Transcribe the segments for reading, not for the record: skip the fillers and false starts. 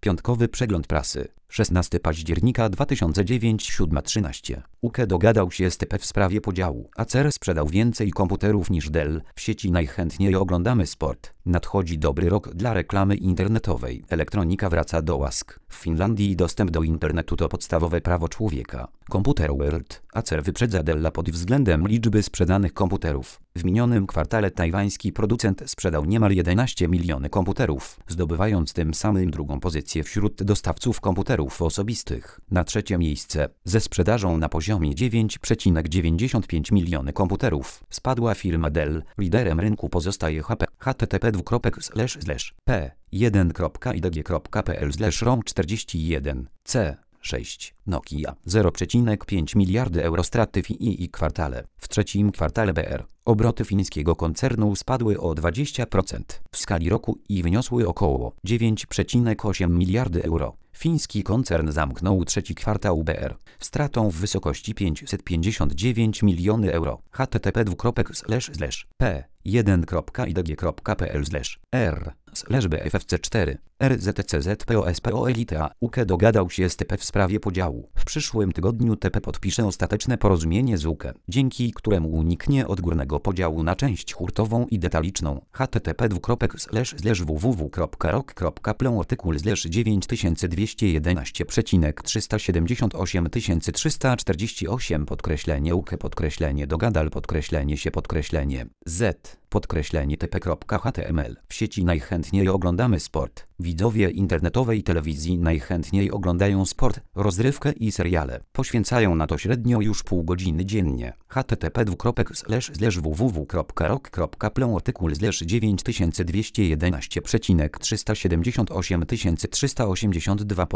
Piątkowy przegląd prasy. 16 października 2009 7:13. UKE dogadał się z TP w sprawie podziału. Acer sprzedał więcej komputerów niż Dell. W sieci najchętniej oglądamy sport. Nadchodzi dobry rok dla reklamy internetowej. Elektronika wraca do łask. W Finlandii dostęp do internetu to podstawowe prawo człowieka. Computer World. Acer wyprzedza Della pod względem liczby sprzedanych komputerów. W minionym kwartale tajwański producent sprzedał niemal 11 miliony komputerów, zdobywając tym samym drugą pozycję wśród dostawców komputerów osobistych. Na trzecie miejsce, ze sprzedażą na poziomie 9,95 miliony komputerów, spadła firma Dell. Liderem rynku pozostaje HP. http://p1.idg.pl/rom41c 6. Nokia 0,5 miliardy euro straty w II kwartale. W trzecim kwartale BR obroty fińskiego koncernu spadły o 20% w skali roku i wyniosły około 9,8 miliardy euro. Fiński koncern zamknął trzeci kwartał BR stratą w wysokości 559 miliony euro. http://p1.idg.pl/r/bffc4 RZCZPOSPO UKE dogadał się z TP w sprawie podziału. W przyszłym tygodniu TP podpisze ostateczne porozumienie z UKE, dzięki któremu uniknie odgórnego podziału na część hurtową i detaliczną. http://www.rok.pl artykuł /92378348 UKE dogadal z /tp.html. W sieci najchętniej oglądamy sport. Widzowie internetowej telewizji najchętniej oglądają sport, rozrywkę i seriale. Poświęcają na to średnio już pół godziny dziennie. http://www.rok.pl artykuł /92378382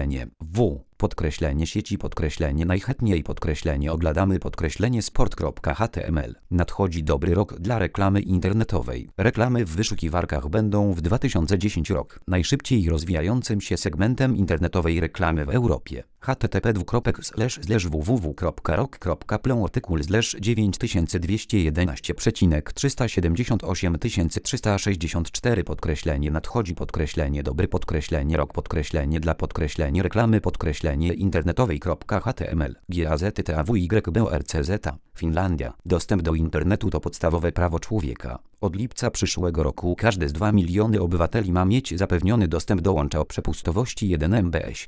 sieci najchętniej oglądamy sport.html. Nadchodzi dobry rok dla reklamy internetowej. Reklamy w wyszukiwarkach będą w 2010 rok najszybciej rozwijającym się segmentem internetowej reklamy w Europie. http://www.rok.pl artykuł /921378 nadchodzi dobry rok dla reklamy internetowej.html. GAZTAWYBORCZ. Finlandia. Dostęp do internetu to podstawowe prawo człowieka. Od lipca przyszłego roku każdy z 2 miliony obywateli ma mieć zapewniony dostęp do łącza o przepustowości 1 mbs.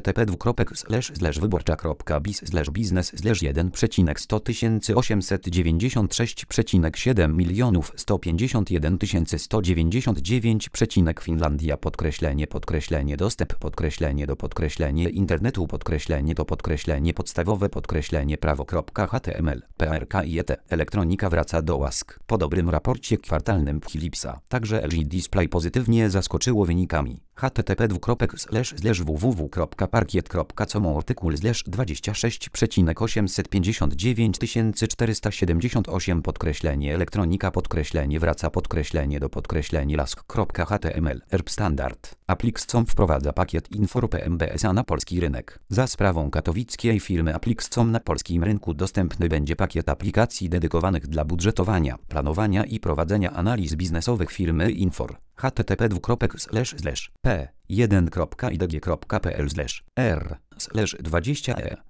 http://wyborcza.biz/100 milionów 151 199. Finlandia dostęp do internetu podstawowe prawo.html. PRKIT. Elektronika wraca do łask. Po dobrym raporcie kwartalnym Philipsa, także LG Display pozytywnie zaskoczyło wynikami. http://www.parkiet.com artykuł /26,859 478 elektronika wraca do lask.html. ERP Standard. Applix.com wprowadza pakiet Infor PMBS na polski rynek. Za sprawą katowickiej firmy Applix.com na polskim rynku dostępny będzie pakiet aplikacji dedykowanych dla budżetowania, planowania i prowadzenia analiz biznesowych firmy Infor. http://p1.idg.pl/r/20e